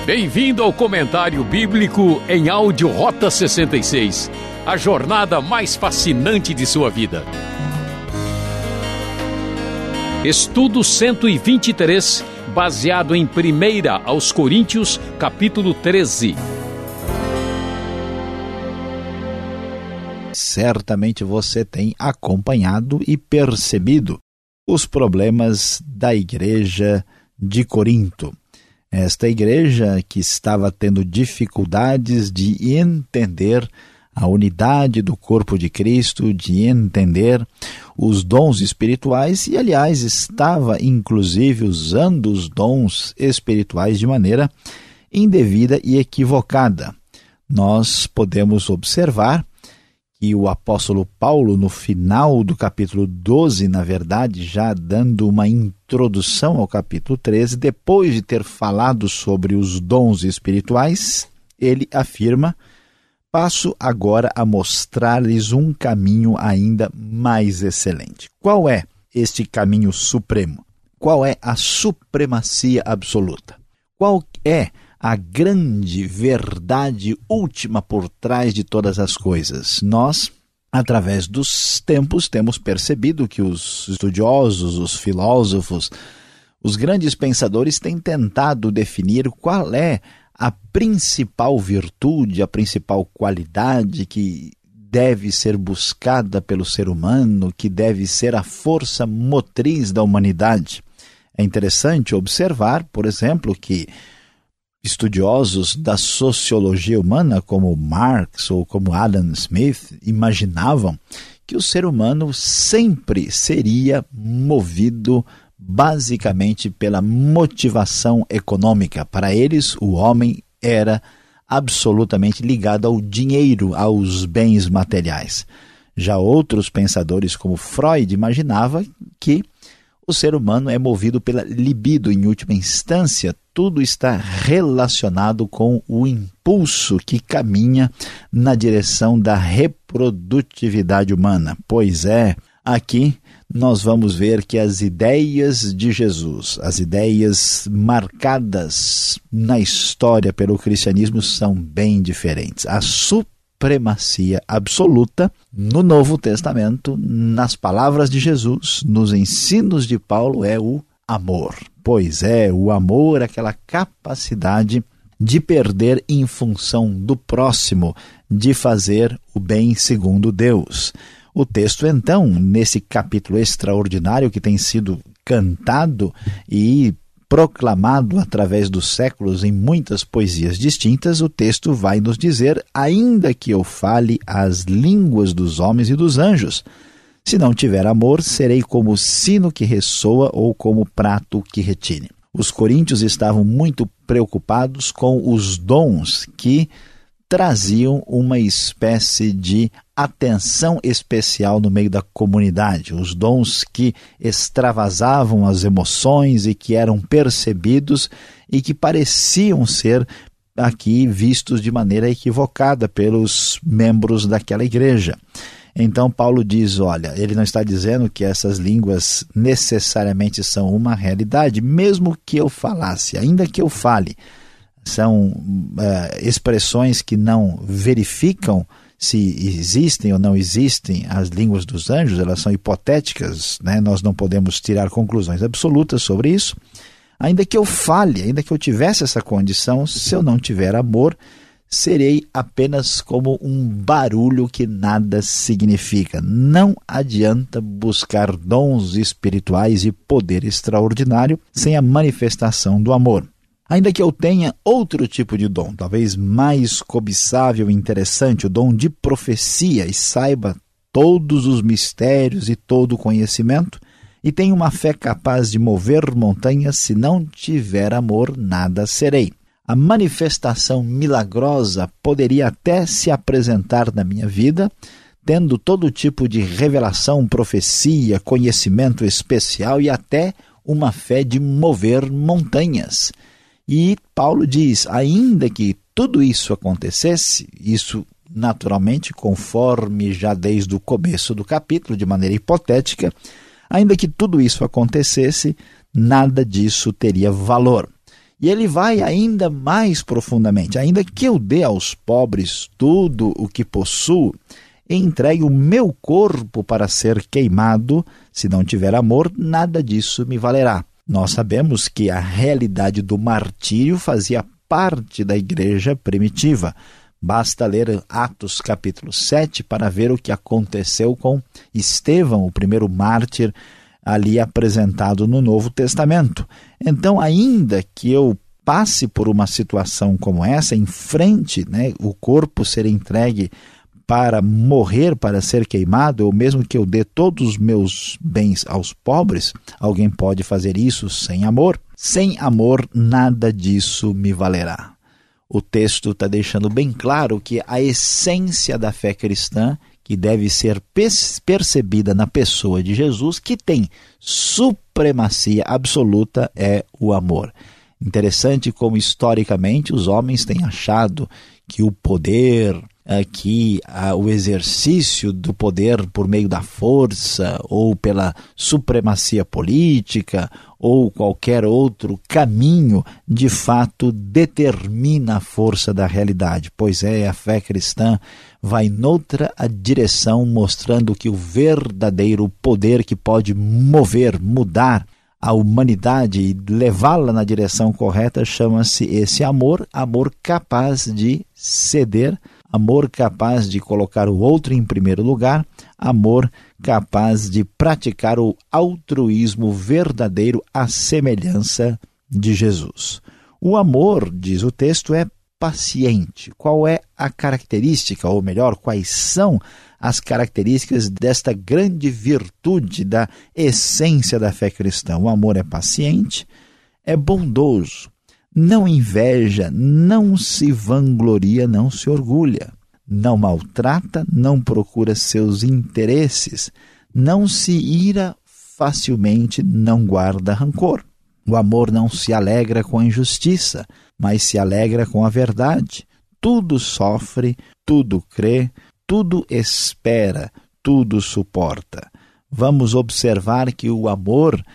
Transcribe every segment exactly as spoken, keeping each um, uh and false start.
Bem-vindo ao Comentário Bíblico em áudio Rota sessenta e seis, a jornada mais fascinante de sua vida. Estudo cento e vinte e três, baseado em primeira aos Coríntios, capítulo treze. Certamente você tem acompanhado e percebido os problemas da igreja de Corinto. Esta igreja que estava tendo dificuldades de entender a unidade do corpo de Cristo, de entender os dons espirituais e, aliás, estava inclusive usando os dons espirituais de maneira indevida e equivocada. Nós podemos observar que o apóstolo Paulo, no final do capítulo doze, na verdade, já dando uma introdução ao capítulo treze, depois de ter falado sobre os dons espirituais, ele afirma: passo agora a mostrar-lhes um caminho ainda mais excelente. Qual é este caminho supremo? Qual é a supremacia absoluta? Qual é a grande verdade última por trás de todas as coisas? Nós, através dos tempos, temos percebido que os estudiosos, os filósofos, os grandes pensadores têm tentado definir qual é a principal virtude, a principal qualidade que deve ser buscada pelo ser humano, que deve ser a força motriz da humanidade. É interessante observar, por exemplo, que estudiosos da sociologia humana, como Marx ou como Adam Smith, imaginavam que o ser humano sempre seria movido basicamente pela motivação econômica. Para eles, o homem era absolutamente ligado ao dinheiro, aos bens materiais. Já outros pensadores, como Freud, imaginavam que o ser humano é movido pela libido. Em última instância, tudo está relacionado com o impulso que caminha na direção da reprodutividade humana. Pois é, aqui nós vamos ver que as ideias de Jesus, as ideias marcadas na história pelo cristianismo, são bem diferentes. A supremacia absoluta no Novo Testamento, nas palavras de Jesus, nos ensinos de Paulo, é o amor. Pois é, o amor é aquela capacidade de perder em função do próximo, de fazer o bem segundo Deus. O texto, então, nesse capítulo extraordinário que tem sido cantado e proclamado através dos séculos em muitas poesias distintas, o texto vai nos dizer: ainda que eu fale as línguas dos homens e dos anjos, se não tiver amor, serei como sino que ressoa ou como prato que retine. Os coríntios estavam muito preocupados com os dons que traziam uma espécie de atenção especial no meio da comunidade, os dons que extravasavam as emoções e que eram percebidos e que pareciam ser aqui vistos de maneira equivocada pelos membros daquela igreja. Então Paulo diz, olha, ele não está dizendo que essas línguas necessariamente são uma realidade, mesmo que eu falasse, ainda que eu fale, são uh, expressões que não verificam se existem ou não existem as línguas dos anjos, elas são hipotéticas, né? Nós não podemos tirar conclusões absolutas sobre isso. Ainda que eu fale, ainda que eu tivesse essa condição, se eu não tiver amor, serei apenas como um barulho que nada significa. Não adianta buscar dons espirituais e poder extraordinário sem a manifestação do amor. Ainda que eu tenha outro tipo de dom, talvez mais cobiçável e interessante, o dom de profecia, e saiba todos os mistérios e todo o conhecimento, e tenha uma fé capaz de mover montanhas, se não tiver amor, nada serei. A manifestação milagrosa poderia até se apresentar na minha vida, tendo todo tipo de revelação, profecia, conhecimento especial e até uma fé de mover montanhas. E Paulo diz, ainda que tudo isso acontecesse, isso naturalmente, conforme já desde o começo do capítulo, de maneira hipotética, ainda que tudo isso acontecesse, nada disso teria valor. E ele vai ainda mais profundamente. Ainda que eu dê aos pobres tudo o que possuo, e entregue o meu corpo para ser queimado, se não tiver amor, nada disso me valerá. Nós sabemos que a realidade do martírio fazia parte da igreja primitiva. Basta ler Atos capítulo sete para ver o que aconteceu com Estevão, o primeiro mártir ali apresentado no Novo Testamento. Então, ainda que eu passe por uma situação como essa, em frente, né, o corpo ser entregue para morrer, para ser queimado, ou mesmo que eu dê todos os meus bens aos pobres, alguém pode fazer isso sem amor? Sem amor, nada disso me valerá. O texto está deixando bem claro que a essência da fé cristã, que deve ser percebida na pessoa de Jesus, que tem supremacia absoluta, é o amor. Interessante como historicamente os homens têm achado que o poder, que o exercício do poder por meio da força ou pela supremacia política ou qualquer outro caminho, de fato determina a força da realidade. Pois é, a fé cristã vai noutra direção, mostrando que o verdadeiro poder que pode mover, mudar a humanidade e levá-la na direção correta chama-se esse amor, amor capaz de ceder, amor capaz de colocar o outro em primeiro lugar, amor capaz de praticar o altruísmo verdadeiro à semelhança de Jesus. O amor, diz o texto, é paciente. Qual é a característica, ou melhor, quais são as características desta grande virtude da essência da fé cristã? O amor é paciente, é bondoso, não inveja, não se vangloria, não se orgulha, não maltrata, não procura seus interesses, não se ira facilmente, não guarda rancor. O amor não se alegra com a injustiça, mas se alegra com a verdade. Tudo sofre, tudo crê, tudo espera, tudo suporta. Vamos observar que o amor,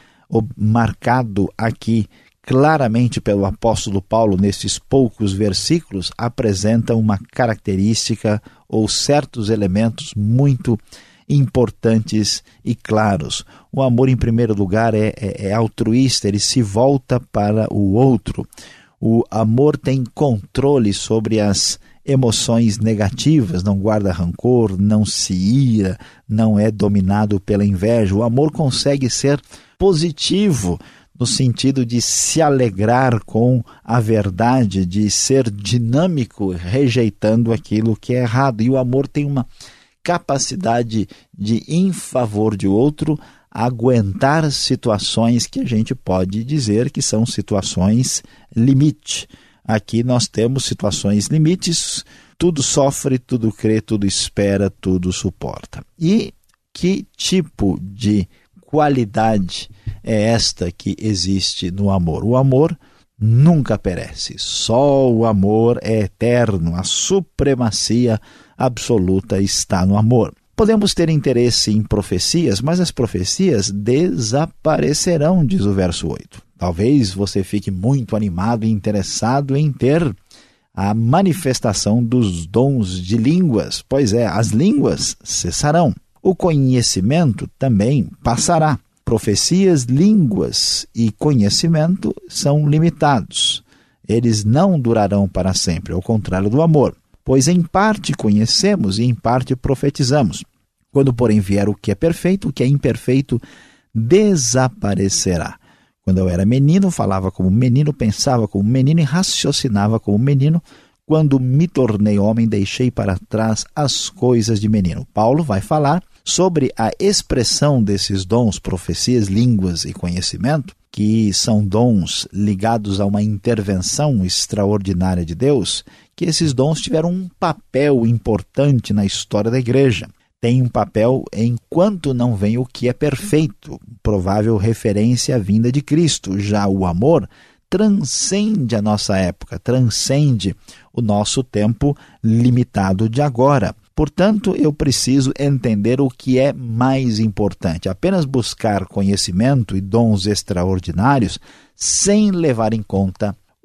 marcado aqui claramente pelo apóstolo Paulo nesses poucos versículos, apresenta uma característica ou certos elementos muito importantes e claros. O amor, em primeiro lugar, é, é, é altruísta, ele se volta para o outro. O amor tem controle sobre as emoções negativas, não guarda rancor, não se ira, não é dominado pela inveja. O amor consegue ser positivo, no sentido de se alegrar com a verdade, de ser dinâmico, rejeitando aquilo que é errado. E o amor tem uma capacidade de, em favor de outro, aguentar situações que a gente pode dizer que são situações limite. Aqui nós temos situações limites, tudo sofre, tudo crê, tudo espera, tudo suporta. E que tipo de qualidade é esta que existe no amor? O amor nunca perece, só o amor é eterno, a supremacia absoluta está no amor. Podemos ter interesse em profecias, mas as profecias desaparecerão, diz o verso oito. Talvez você fique muito animado e interessado em ter a manifestação dos dons de línguas. Pois é, as línguas cessarão. O conhecimento também passará. Profecias, línguas e conhecimento são limitados. Eles não durarão para sempre, ao contrário do amor. Pois em parte conhecemos e em parte profetizamos. Quando, porém, vier o que é perfeito, o que é imperfeito desaparecerá. Quando eu era menino, falava como menino, pensava como menino e raciocinava como menino. Quando me tornei homem, deixei para trás as coisas de menino. Paulo vai falar sobre a expressão desses dons, profecias, línguas e conhecimento, que são dons ligados a uma intervenção extraordinária de Deus, que esses dons tiveram um papel importante na história da igreja. Tem um papel enquanto não vem o que é perfeito, provável referência à vinda de Cristo. Já o amor transcende a nossa época, transcende o nosso tempo limitado de agora. Portanto, eu preciso entender o que é mais importante. Apenas buscar conhecimento e dons extraordinários sem levar em conta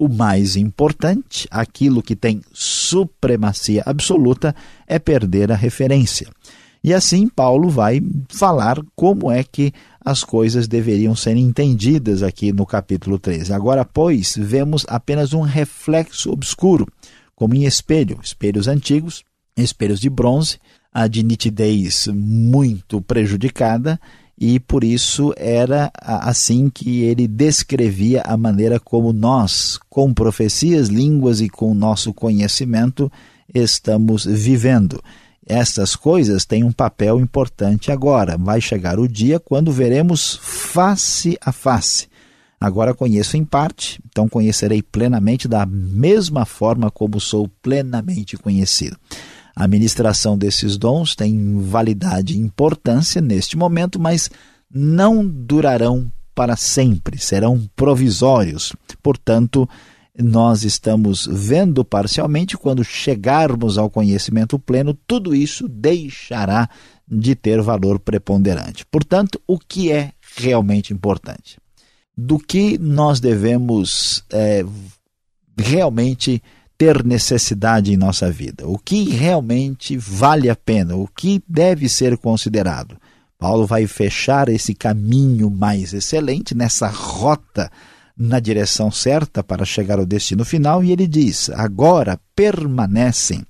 o mais importante, aquilo que tem supremacia absoluta, é perder a referência. E assim Paulo vai falar como é que as coisas deveriam ser entendidas aqui no capítulo treze. Agora, pois, vemos apenas um reflexo obscuro, como em espelho, espelhos antigos, espelhos de bronze, a de nitidez muito prejudicada, e por isso era assim que ele descrevia a maneira como nós, com profecias, línguas e com nosso conhecimento, estamos vivendo. Essas coisas têm um papel importante agora. Vai chegar o dia quando veremos face a face. Agora conheço em parte, então conhecerei plenamente da mesma forma como sou plenamente conhecido. A ministração desses dons tem validade e importância neste momento, mas não durarão para sempre, serão provisórios. Portanto, nós estamos vendo parcialmente. Quando chegarmos ao conhecimento pleno, tudo isso deixará de ter valor preponderante. Portanto, o que é realmente importante? Do que nós devemos é, realmente ter necessidade em nossa vida? O que realmente vale a pena? O que deve ser considerado? Paulo vai fechar esse caminho mais excelente, nessa rota na direção certa para chegar ao destino final, e ele diz: agora permanecem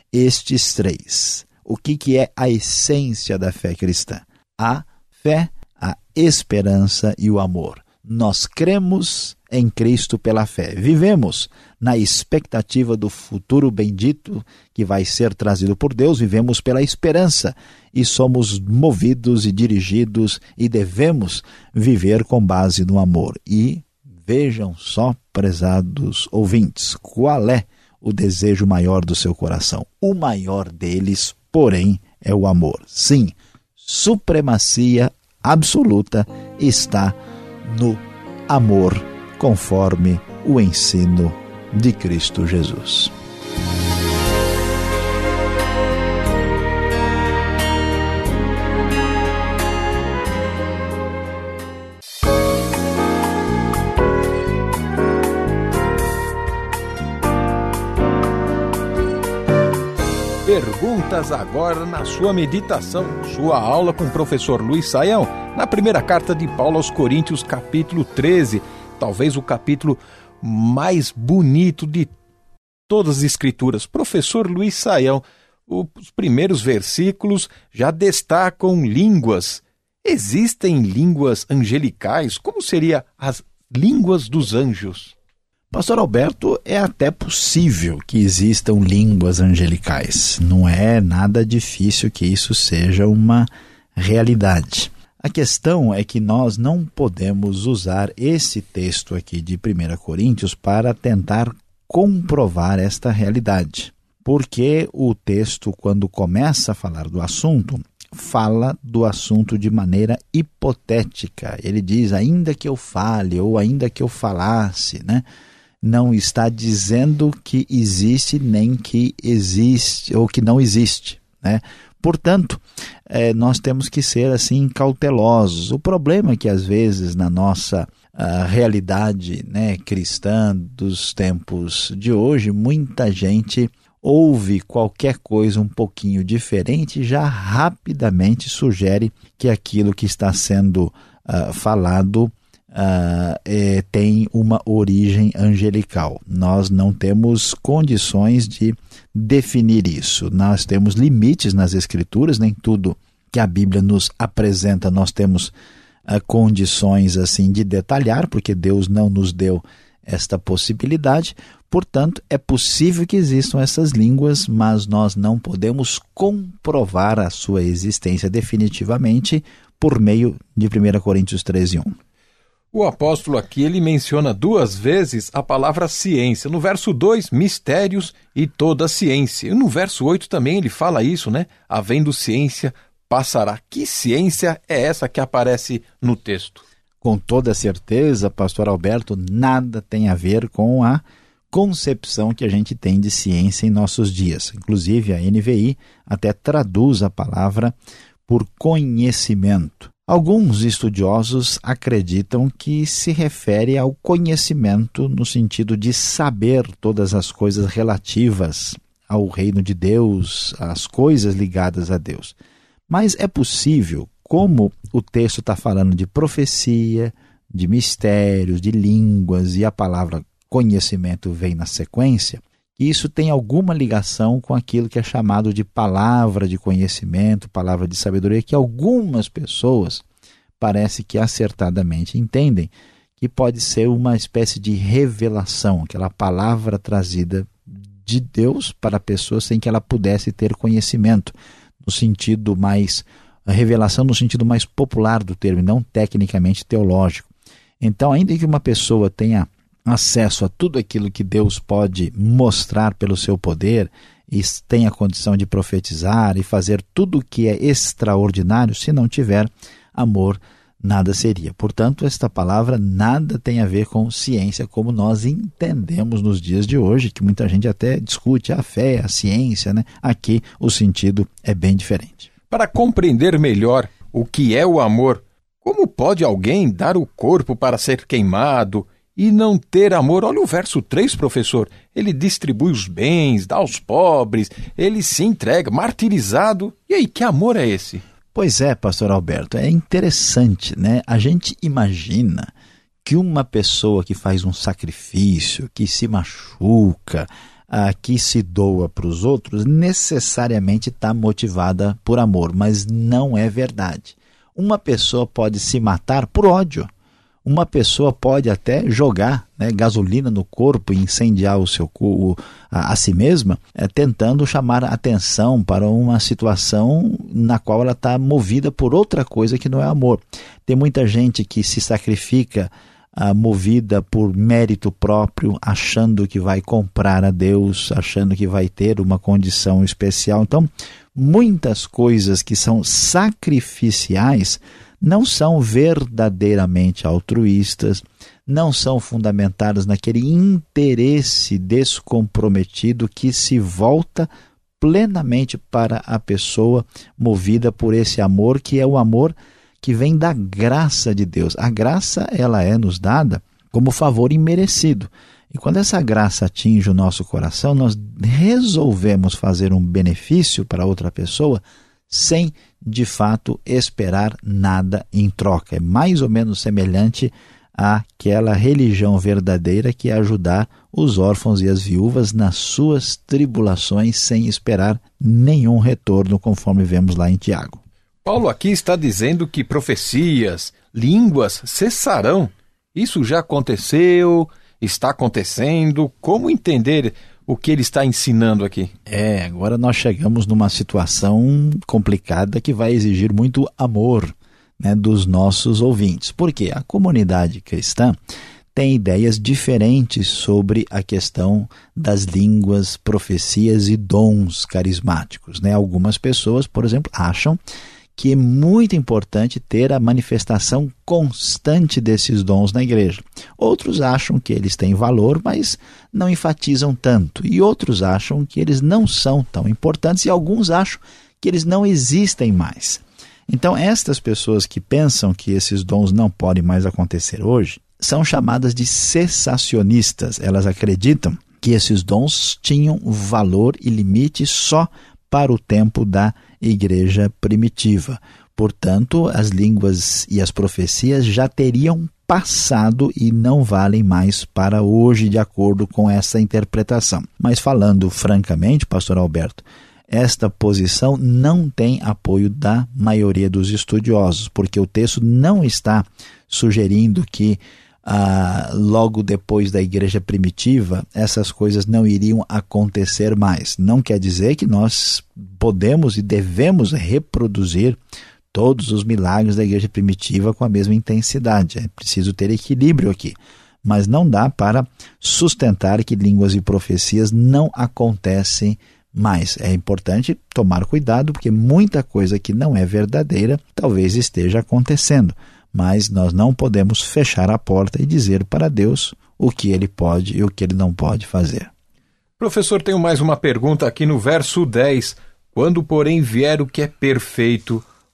estes três. O que, que é a essência da fé cristã? A fé, a esperança e o amor. Nós cremos em Cristo pela fé. Vivemos na expectativa do futuro bendito que vai ser trazido por Deus. Vivemos pela esperança e somos movidos e dirigidos e devemos viver com base no amor. E vejam só, prezados ouvintes, qual é o desejo maior do seu coração. O maior deles, porém, é o amor. Sim, supremacia absoluta está no amor, conforme o ensino de Cristo Jesus. Perguntas agora na sua meditação, sua aula com o professor Luiz Saião, na primeira carta de Paulo aos Coríntios, capítulo treze, talvez o capítulo mais bonito de todas as escrituras. Professor Luiz Saião, os primeiros versículos já destacam línguas. Existem línguas angelicais? Como seriam as línguas dos anjos? Pastor Alberto, é até possível que existam línguas angelicais. Não é nada difícil que isso seja uma realidade. A questão é que nós não podemos usar esse texto aqui de primeira Coríntios para tentar comprovar esta realidade. Porque o texto, quando começa a falar do assunto, fala do assunto de maneira hipotética. Ele diz, ainda que eu fale, ou ainda que eu falasse, né? Não está dizendo que existe nem que existe ou que não existe, né? Portanto, eh, nós temos que ser assim cautelosos. O problema é que às vezes na nossa uh, realidade, né, cristã dos tempos de hoje, muita gente ouve qualquer coisa um pouquinho diferente e já rapidamente sugere que aquilo que está sendo uh, falado Uh, é, tem uma origem angelical. Nós não temos condições de definir isso. Nós temos limites nas escrituras, nem tudo que a Bíblia nos apresenta nós temos uh, condições assim de detalhar, porque Deus não nos deu esta possibilidade. Portanto, é possível que existam essas línguas, mas nós não podemos comprovar a sua existência definitivamente por meio de primeira Coríntios treze, um. O apóstolo aqui, ele menciona duas vezes a palavra ciência. No verso dois, mistérios e toda a ciência. E no verso oito também ele fala isso, né? Havendo ciência, passará. Que ciência é essa que aparece no texto? Com toda certeza, pastor Alberto, nada tem a ver com a concepção que a gente tem de ciência em nossos dias. Inclusive a N V I até traduz a palavra por conhecimento. Alguns estudiosos acreditam que se refere ao conhecimento no sentido de saber todas as coisas relativas ao reino de Deus, às coisas ligadas a Deus. Mas é possível, como o texto está falando de profecia, de mistérios, de línguas, e a palavra conhecimento vem na sequência, que isso tem alguma ligação com aquilo que é chamado de palavra de conhecimento, palavra de sabedoria, que algumas pessoas parece que acertadamente entendem que pode ser uma espécie de revelação, aquela palavra trazida de Deus para a pessoa sem que ela pudesse ter conhecimento, no sentido mais, a revelação no sentido mais popular do termo, e não tecnicamente teológico. Então, ainda que uma pessoa tenha acesso a tudo aquilo que Deus pode mostrar pelo seu poder, e tenha condição de profetizar e fazer tudo o que é extraordinário, se não tiver amor, nada seria. Portanto, esta palavra nada tem a ver com ciência como nós entendemos nos dias de hoje, que muita gente até discute a fé, a ciência, né? Aqui o sentido é bem diferente. Para compreender melhor o que é o amor, como pode alguém dar o corpo para ser queimado e não ter amor? Olha o verso três, professor. Ele distribui os bens, dá aos pobres, ele se entrega, martirizado. E aí, que amor é esse? Pois é, pastor Alberto, é interessante, né? A gente imagina que uma pessoa que faz um sacrifício, que se machuca, ah, que se doa para os outros, necessariamente está motivada por amor, mas não é verdade. Uma pessoa pode se matar por ódio. Uma pessoa pode até jogar, né, gasolina no corpo e incendiar o seu, o, a, a si mesma, é, tentando chamar a atenção para uma situação na qual ela está movida por outra coisa que não é amor. Tem muita gente que se sacrifica ah, movida por mérito próprio, achando que vai comprar a Deus, achando que vai ter uma condição especial. Então, muitas coisas que são sacrificiais não são verdadeiramente altruístas, não são fundamentadas naquele interesse descomprometido que se volta plenamente para a pessoa, movida por esse amor, que é o amor que vem da graça de Deus. A graça, ela é nos dada como favor imerecido. E quando essa graça atinge o nosso coração, nós resolvemos fazer um benefício para outra pessoa sem, de fato, esperar nada em troca. É mais ou menos semelhante àquela religião verdadeira que é ajudar os órfãos e as viúvas nas suas tribulações sem esperar nenhum retorno, conforme vemos lá em Tiago. Paulo aqui está dizendo que profecias, línguas cessarão. Isso já aconteceu, está acontecendo. Como entender o que ele está ensinando aqui? É, agora nós chegamos numa situação complicada que vai exigir muito amor, né, dos nossos ouvintes. Porque a comunidade cristã tem ideias diferentes sobre a questão das línguas, profecias e dons carismáticos, né? Algumas pessoas, por exemplo, acham que é muito importante ter a manifestação constante desses dons na igreja. Outros acham que eles têm valor, mas não enfatizam tanto. E outros acham que eles não são tão importantes, e alguns acham que eles não existem mais. Então, estas pessoas que pensam que esses dons não podem mais acontecer hoje, são chamadas de cessacionistas. Elas acreditam que esses dons tinham valor e limite só para o tempo da igreja primitiva. Portanto, as línguas e as profecias já teriam passado e não valem mais para hoje, de acordo com essa interpretação. Mas falando francamente, pastor Alberto, esta posição não tem apoio da maioria dos estudiosos, porque o texto não está sugerindo que Ah, logo depois da igreja primitiva, essas coisas não iriam acontecer mais. Não quer dizer que nós podemos e devemos reproduzir todos os milagres da igreja primitiva com a mesma intensidade. É preciso ter equilíbrio aqui. Mas não dá para sustentar que línguas e profecias não acontecem mais. É importante tomar cuidado, porque muita coisa que não é verdadeira talvez esteja acontecendo. Mas nós não podemos fechar a porta e dizer para Deus o que Ele pode e o que Ele não pode fazer. Professor, tenho mais uma pergunta aqui no verso dez. Quando, porém, vier o que é perfeito,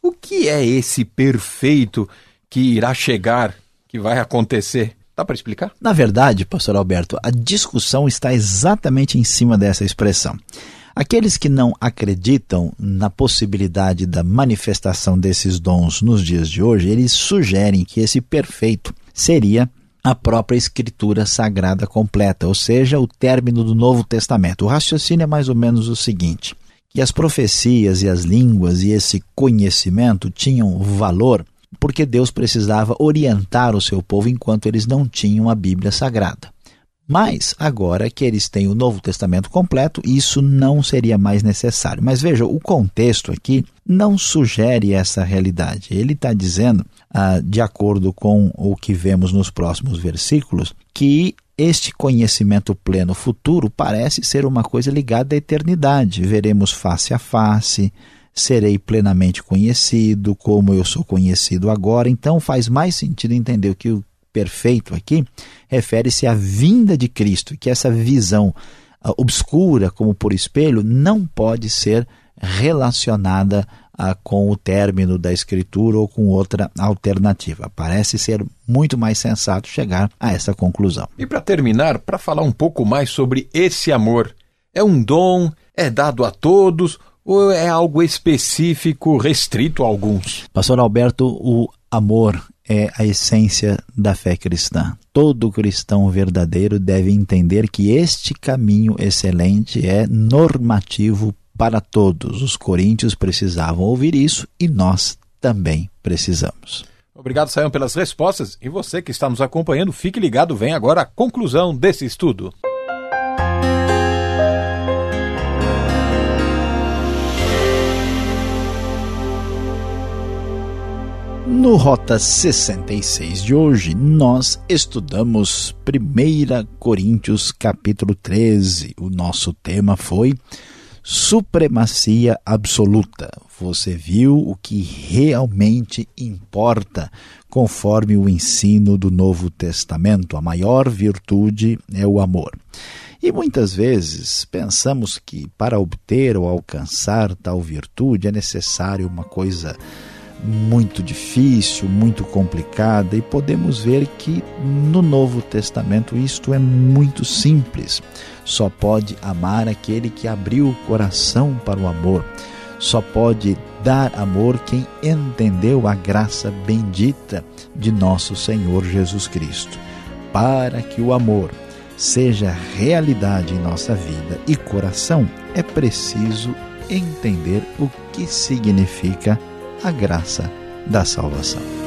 O que é esse perfeito que irá chegar, que vai acontecer? Dá para explicar? Na verdade, pastor Alberto, a discussão está exatamente em cima dessa expressão. Aqueles que não acreditam na possibilidade da manifestação desses dons nos dias de hoje, eles sugerem que esse perfeito seria a própria Escritura Sagrada completa, ou seja, o término do Novo Testamento. O raciocínio é mais ou menos o seguinte, que as profecias e as línguas e esse conhecimento tinham valor porque Deus precisava orientar o seu povo enquanto eles não tinham a Bíblia Sagrada. Mas, agora que eles têm o Novo Testamento completo, isso não seria mais necessário. Mas veja, o contexto aqui não sugere essa realidade. Ele está dizendo, ah, de acordo com o que vemos nos próximos versículos, que este conhecimento pleno futuro parece ser uma coisa ligada à eternidade. Veremos face a face, serei plenamente conhecido, como eu sou conhecido agora. Então faz mais sentido entender que o perfeito aqui refere-se à vinda de Cristo, que essa visão uh, obscura, como por espelho, não pode ser relacionada uh, com o término da Escritura ou com outra alternativa. Parece ser muito mais sensato chegar a essa conclusão. E para terminar, para falar um pouco mais sobre esse amor, é um dom, é dado a todos ou é algo específico, restrito a alguns? Pastor Alberto, o amor é a essência da fé cristã. Todo cristão verdadeiro deve entender que este caminho excelente é normativo para todos. Os coríntios precisavam ouvir isso e nós também precisamos. Obrigado, Sayão, pelas respostas. E você que está nos acompanhando, fique ligado, vem agora a conclusão desse estudo. No Rota sessenta e seis de hoje, nós estudamos primeira Coríntios capítulo treze. O nosso tema foi supremacia absoluta. Você viu o que realmente importa conforme o ensino do Novo Testamento. A maior virtude é o amor. E muitas vezes pensamos que para obter ou alcançar tal virtude é necessário uma coisa muito difícil, muito complicada, e podemos ver que no Novo Testamento isto é muito simples. Só pode amar aquele que abriu o coração para o amor. Só pode dar amor quem entendeu a graça bendita de nosso Senhor Jesus Cristo. Para que o amor seja realidade em nossa vida e coração, é preciso entender o que significa a graça da salvação.